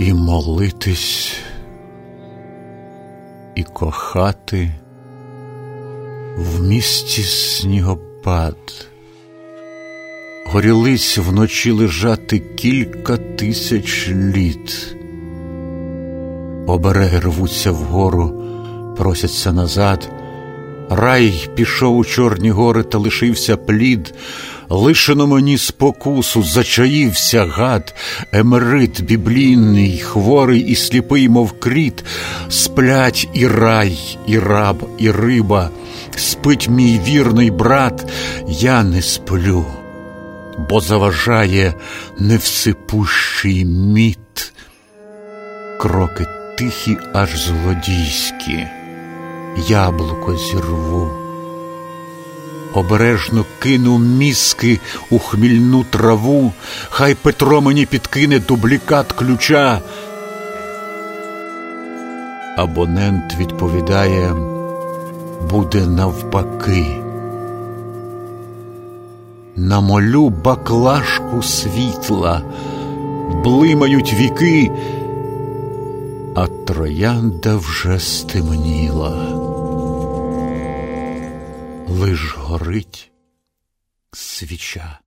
І молитись, і кохати в місті снігопад. Горілиць вночі лежати кілька тисяч літ. Обереги рвуться вгору, просяться назад. Рай пішов у Чорні гори, та лишився плід. Лишено мені спокусу, зачаївся гад. Емерит біблійний, хворий і сліпий, мов кріт. Сплять і рай, і раб, і риба. Спить мій вірний брат, я не сплю, бо заважає невсипущий міт. Кроки тихі, аж злодійські, яблуко зірву. Обережно кину мізки у хмільну траву, хай Петро мені підкине дублікат ключа. Абонент відповідає: буде навпаки. Намолю баклажку світла, блимають віки, а троянда вже стемніла. Лиш горить свіча.